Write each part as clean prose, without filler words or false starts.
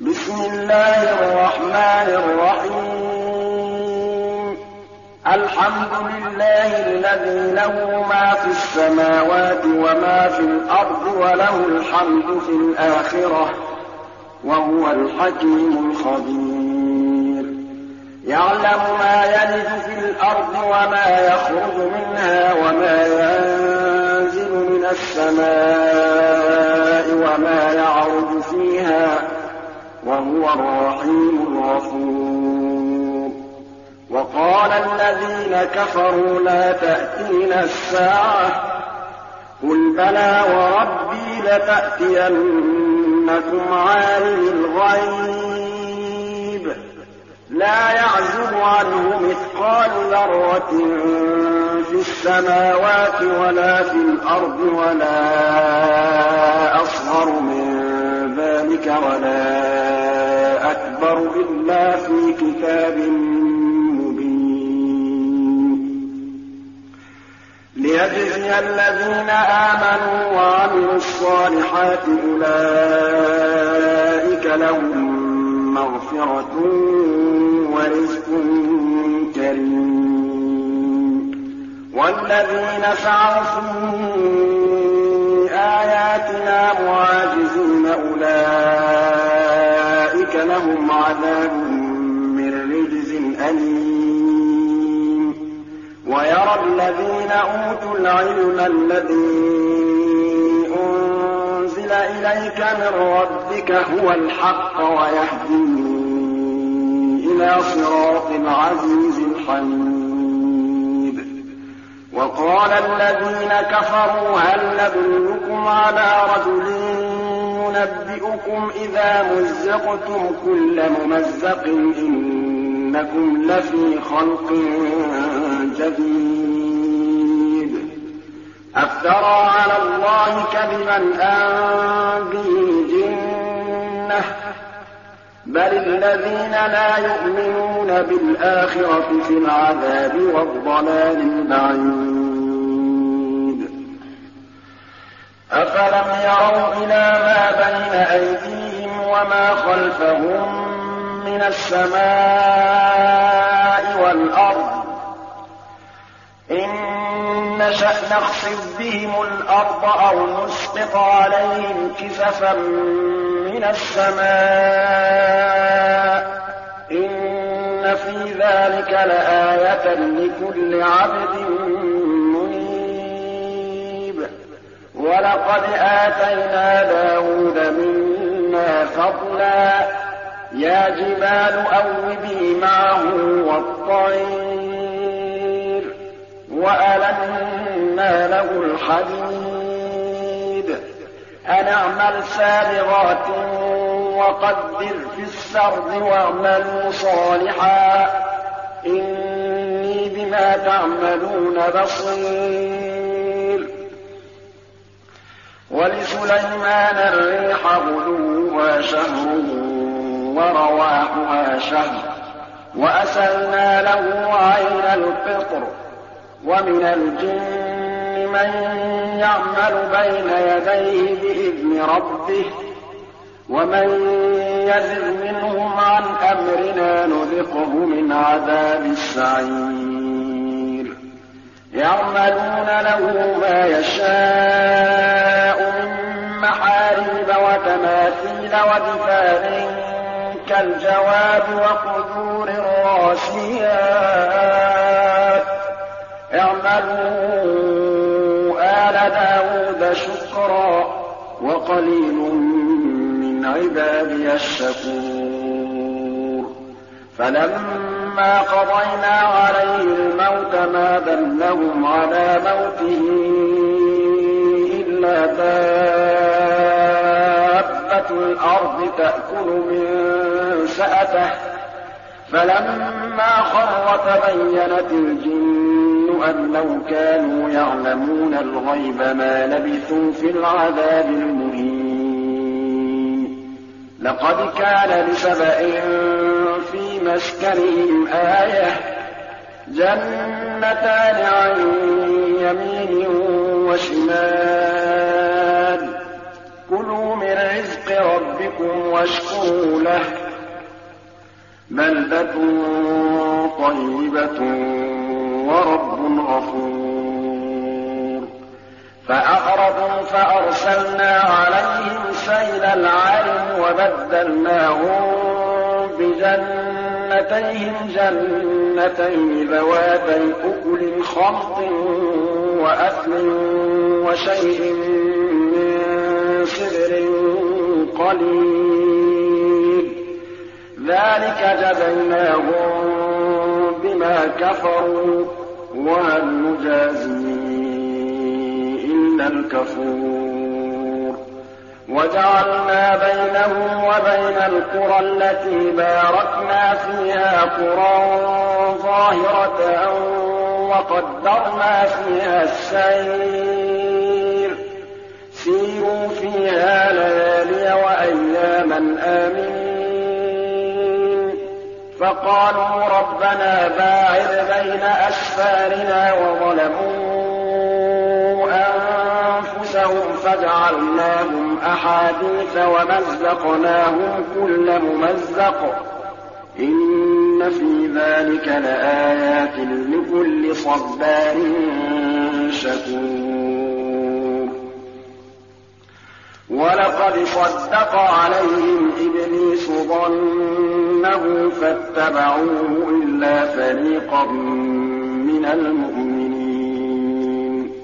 بسم الله الرحمن الرحيم. الحمد لله الذي له ما في السماوات وما في الأرض وله الحمد في الآخرة وهو الحكيم الخبير. يعلم ما يلج في الأرض وما يخرج منها وما ينزل من السماء وما يعرج فيها وهو الرحيم الغفور. وقال الذين كفروا لا تأتينا الساعة قل بلى وربي لتأتينكم عالم الغيب لا يعزب عنه مثقال ذرة في السماوات ولا في الأرض ولا أصغر من ذلك ولا أكبر إلا في كتاب مبين. ليجزي الذين آمنوا وعملوا الصالحات أولئك لهم مغفرة ورزق كريم. والذين سعوا في آياتنا معاجزين أولئك لهم عذاب من رجز أليم. ويرى الذين أوتوا العلم الذي أنزل إليك من ربك هو الحق ويهدي إلى صراط العزيز الحميد. وقال الذين كفروا هل ندلكم على رجل ينبئكم إذا مزقتم كل ممزق إنكم لفي خلق جديد. أفترى على الله كذبا أم به جنة بل الذين لا يؤمنون بالآخرة في العذاب والضلال البعيد. أفلم يروا إلى ما بين أيديهم وما خلفهم من السماء والأرض إن نشأ نخسف بهم الأرض أو نسقط عليهم كسفا من السماء إن في ذلك لآية لكل عبد منيب. ولقد آتينا داود منا فضلا يا جبال أوبي معه والطير وألنا له الحديد أن اعمل سابغات وقدر في السرد واعملوا صالحا إني بما تعملون بصير. ولسليمان الريح غدوها شهر ورواحها شهر وأسلنا له عين القطر. ومن الجن من يعمل بين يديه بإذن ربه ومن يزغ منهم عن أمرنا نذقه من عذاب السعير. يعملون له ما يشاء من محاريب وتماثيل ودفان كالجواب وقدور الراسيات اعملوا آل داود شكرا وقليل من عبادي الشكور. فلما قضينا عليه الموت ما دلهم على موته إلا دابة الأرض تأكل من سأته فلما خر تبينت الجن أن لو كانوا يعلمون الغيب ما لبثوا في العذاب المهين. لقد كان لسبإ في مسكنهم آية جنتان عن يمين وشمال كُلُوا مِن رِّزْقِ رَبِّكُمْ وَاشْكُرُوا لَهُ ۚ بَلْدَةٌ طَيِّبَةٌ وَرَبٌّ غَفُورٌ فَأَعْرَضُوا فَأَرْسَلْنَا عَلَيْهِمْ سَيْلَ الْعَرِمِ وَبَدَّلْنَاهُم بِجَنَّتَيْهِمْ جَنَّتَيْنِ ذَوَاتَيْ أُكُلٍ خَمْطٍ وَأَثْلٍ وَشَيْءٍ مِّن سِدْرٍ قَلِيلٍ ذَٰلِكَ جَزَيْنَاهُم بِمَا كَفَرُوا ۖ وَهَلْ نُجَازِي إِلَّا الْكَفُورَ وَجَعَلْنَا بَيْنَهُمْ وَبَيْنَ الْقُرَى الَّتِي بَارَكْنَا فِيهَا قُرًى ظَاهِرَةً وَقَدَّرْنَا فِيهَا السَّيْرَ سِيرُوا فِيهَا لَيَالِيَ وَأَيَّامًا آمِنِينَ فَقَالُوا رَبَّنَا بَاعِدْ بَيْنَ أَسْفَارِنَا وَظَلَمُوا أَنفُسَهُمْ فَجَعَلْنَاهُمْ أَحَادِيثَ وَمَزَّقْنَاهُمْ كُلَّ مُمَزَّقٍ إِنَّ فِي ذَٰلِكَ لَآيَاتٍ لِّكُلِّ صَبَّارٍ شَكُورٍ وَلَقَدْ صَدَّقَ عَلَيْهِمْ إِبْلِيسُ ظَنَّهُ فَاتَّبَعُوهُ إِلَّا فَرِيقًا مِّنَ الْمُؤْمِنِينَ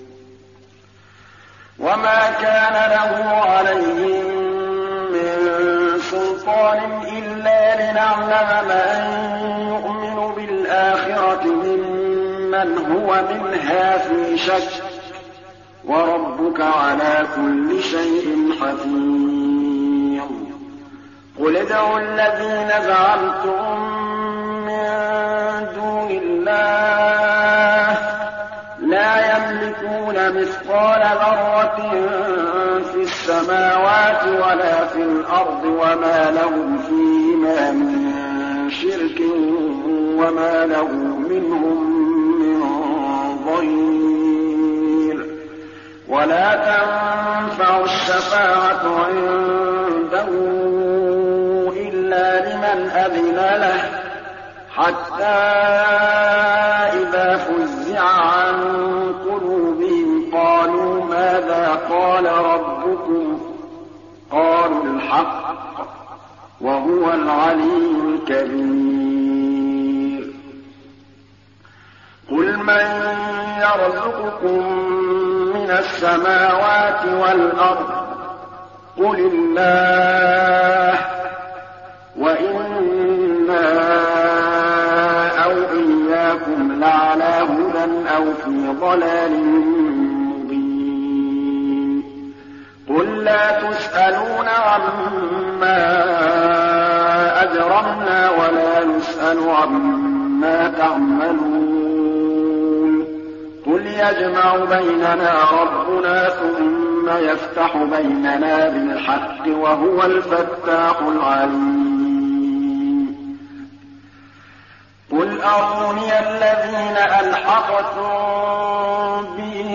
وَمَا كَانَ لَهُ عَلَيْهِم مِّن سُلْطَانٍ إِلَّا لِنَعْلَمَ مَن يُؤْمِنُ بِالْآخِرَةِ مِمَّنْ هُوَ مِنْهَا فِي شَكٍّ ۗ وَرَبُّكَ عَلَىٰ كُلِّ شَيْءٍ حَفِيظٌ قُلِ ادْعُوا الَّذِينَ زَعَمْتُم مِّن دُونِ اللَّهِ لَا يَمْلِكُونَ مِثْقَالَ ذَرَّةٍ فِي السَّمَاوَاتِ وَلَا فِي الْأَرْضِ وَمَا لَهُمْ فِيهِمَا مِن شِرْكٍ وَمَا لَهُ مِنْهُم مِّن ظَهِيرٍ وَلَا تَنفَعُ الشَّفَاعَةُ عِندَهُ إِلَّا لِمَنْ أَذِنَ لَهُ حَتَّىٰ إِذَا فُزِّعَ عَن قُلُوبِهِمْ قَالُوا مَاذَا قَالَ رَبُّكُمْ ۖ قَالُوا الْحَقَّ ۖ وَهُوَ الْعَلِيُّ الْكَبِيرُ قُلْ مَن يَرْزُقُكُم مِّنَ السَّمَاوَاتِ وَالْأَرْضِ ۖ قُلِ اللَّهُ ۖ وَإِنَّا أَوْ إِيَّاكُمْ لَعَلَىٰ هُدًى أَوْ فِي ضَلَالٍ مُّبِينٍ قُل لَّا تُسْأَلُونَ عَمَّا أَجْرَمْنَا وَلَا نُسْأَلُ عَمَّا تَعْمَلُونَ قُلْ يَجْمَعُ بَيْنَنَا رَبُّنَا ثُمَّ يَفْتَحُ بَيْنَنَا بِالْحَقِّ وَهُوَ الْفَتَّاحُ الْعَلِيمُ قُلْ أَرُونِيَ الَّذِينَ أَلْحَقْتُم بِهِ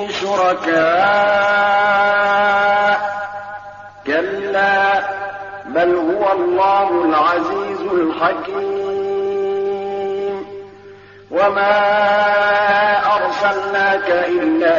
شُرَكَاءَ ۖ كَلَّا بَلْ هُوَ اللَّهُ الْعَزِيزُ الْحَكِيمُ وَمَا أَرْسَلْنَاكَ إِلَّا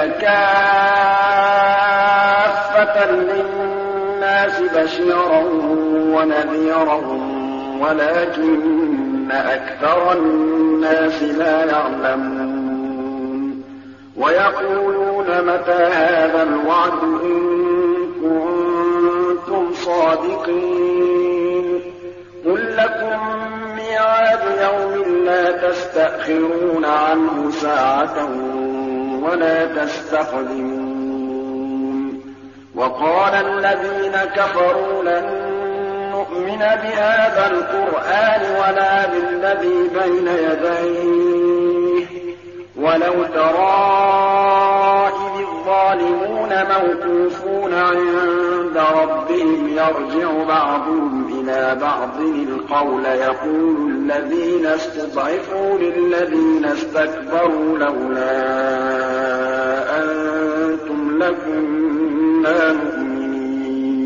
كَافَّةً لِّلنَّاسِ بَشِيرًا وَنَذِيرًا وَلَٰكِنَّ أَكْثَرَ النَّاسِ لَا يَعْلَمُونَ وَيَقُولُونَ مَتَىٰ هَٰذَا الْوَعْدُ إِن كُنتُمْ صَادِقِينَ قُل لَّكُم مِّيعَادُ يَوْمٍ لَّا تَسْتَأْخِرُونَ عَنْهُ سَاعَةً وَلَا تَسْتَقْدِمُونَ وَقَالَ الَّذِينَ كَفَرُوا لَن نُّؤْمِنَ بِهَٰذَا الْقُرْآنِ وَلَا بِالَّذِي بَيْنَ يَدَيْهِ وَلَوْ تَرَىٰ إِذِ الظَّالِمُونَ مَوْقُوفُونَ عِندَ رَبِّهِمْ يَرْجِعُ بَعْضُهُمْ إِلَىٰ بَعْضٍ الْقَوْلَ يَقُولُ الَّذِينَ اسْتُضْعِفُوا لِلَّذِينَ اسْتَكْبَرُوا لَوْلَا أَنتُمْ لَكُنَّا مُؤْمِنِينَ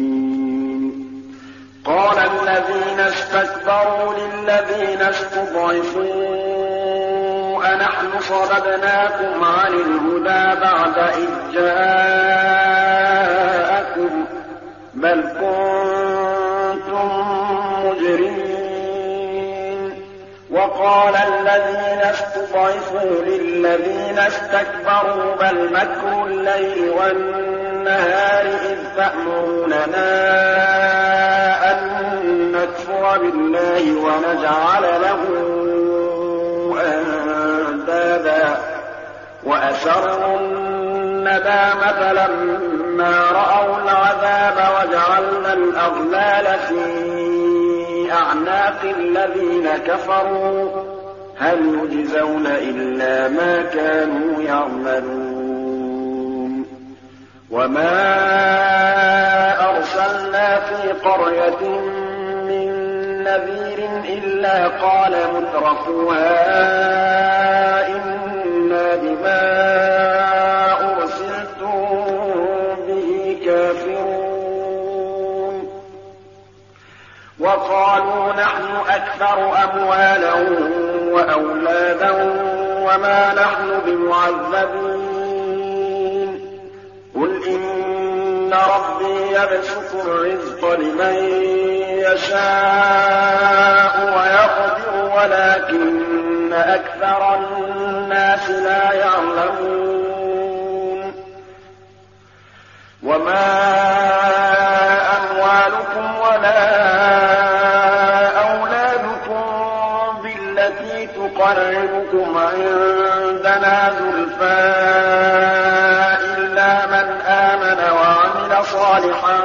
قال الذين استكبروا للذين استضعفوا أنحن صددناكم عن الهدى بعد إذ جاءكم بل كنتم مجرمين. وقال الذين استضعفوا للذين استكبروا بل مكر الليل والنهار إذ تأمروننا أن نكفر بالله ونجعل له أندادا وأسروا الندامة لما رأوا العذاب وجعلنا الأغلال في أعناق الذين كفروا هل يجزون إلا ما كانوا يعملون. وما أرسلنا في قرية من نذير إلا قال مترفوها إنا بما أرسلتم به كافرون. وقالوا نحن أكثر أموالا وأولادا وما نحن بمعذبين. قل إن ربي يبسط الرزق لمن يشاء ويقدر ولكن أكثر الناس لا يعلمون. وما أموالكم ولا أولادكم بالتي تقربكم عندنا زلفى إلا من آمن وعمل صالحا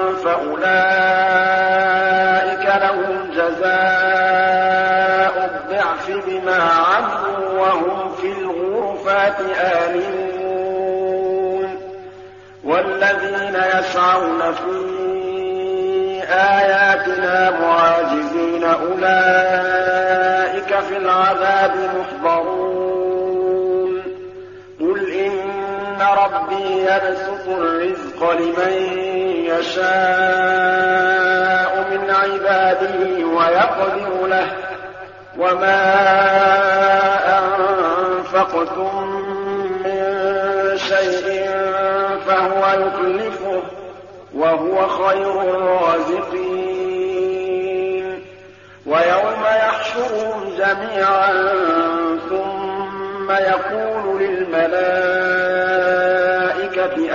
فأولئك لهم جزاء الضعف بما عملوا وهم في الغرفات آمنون. والذين يسعون في آياتنا معاجزين أولئك في العذاب محضرون. قل إن ربي يبسط الرزق لمن يشاء من عباده ويقدر له وما أنفقتم من شيء فهو يخلفه وهو خير الرازقين. ويوم يحشرهم جميعا ثم يقول للملائكة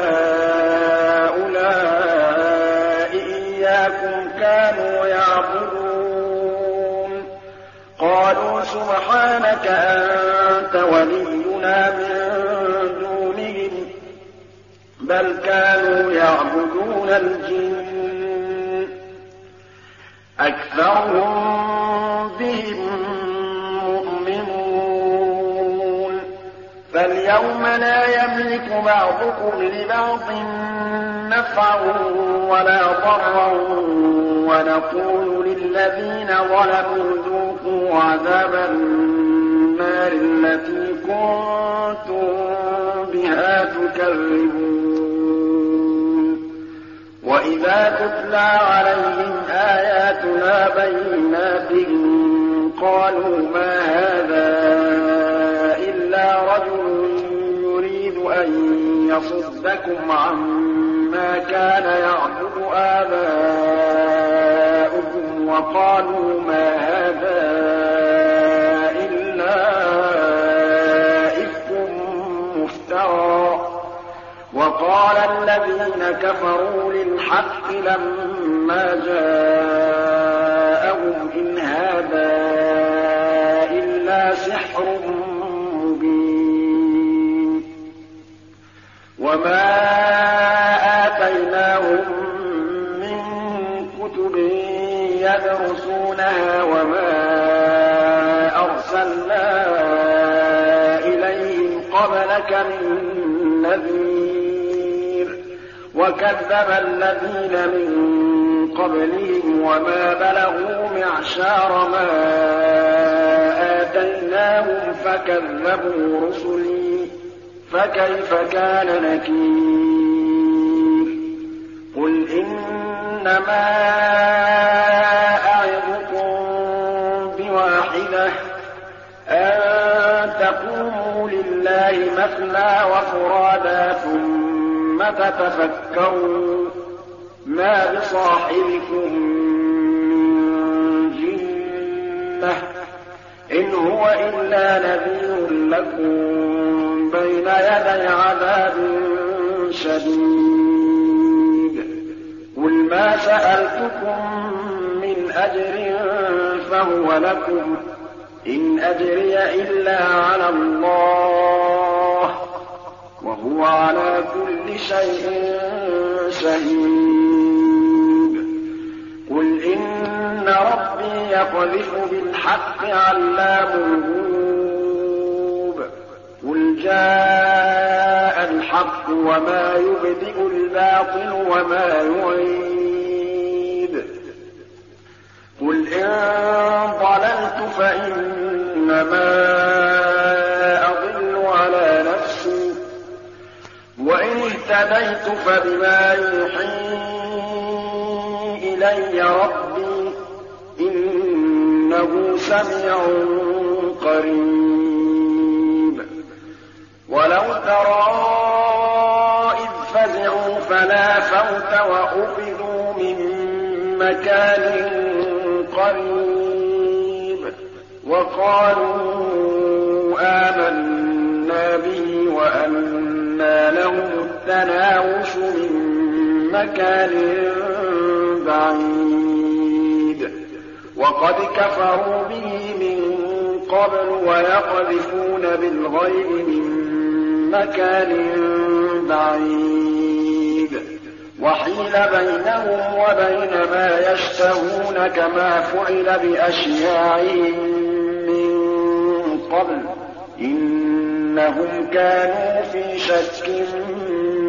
أهؤلاء إياكم كانوا يعبدون قالوا سبحانك أنت ولينا من دونهم بل كانوا يعبدون الجن أكثرهم بهم مؤمنون. فاليوم لا يملك بعضكم لبعض نفعا ولا ضرا ونقول للذين ظلموا ذوقوا عذاب النار التي كنتم بها تكذبون. وإذا تتلى عليهم آياتنا بينات قالوا ما هذا إلا رجل يريد أن يصدكم عما كان يعبد آباؤكم وقالوا ما هذا إلا إفك مفترى. وقال الذين كفروا للحق لما جاءهم إن هذا إلا سحر مبين. وما آتيناهم من كتب يدرسونها وما أرسلنا إليهم قبلك من نذير وكذب الذين من قبلهم وما بلغوا معشار ما آتيناهم فكذبوا رسلي فكيف كان نكير. قل إن إنما أعظكم بواحدة أن تقوموا لله مثنى وفرادا ثم تتفكروا ما بصاحبكم من جنة إن هو إلا نذير لكم بين يدي عذاب شديد قل ما سألتكم من أجر فهو لكم إن أجري إلا على الله وهو على كل شيء شهيد قل إن ربي يقذف بالحق علام الغيوب قل جاء الحق وما يبدئ الباطل وما يعيد قل إن ضللت فإنما أضل على نفسي وإن اهتديت فبما يوحي إلي ربي إنه سميع قريب ولو ترى إذ فزعوا فلا فوت وأخذوا من مكان قريب وقالوا آمنا به وأنى لهم التناوش من مكان بعيد وقد كفروا به من قبل ويقذفون بالغيب من مكان بعيد وحيل بينهم وبين ما يشتهون كما فعل بأشياعهم من قبل إنهم كانوا في شك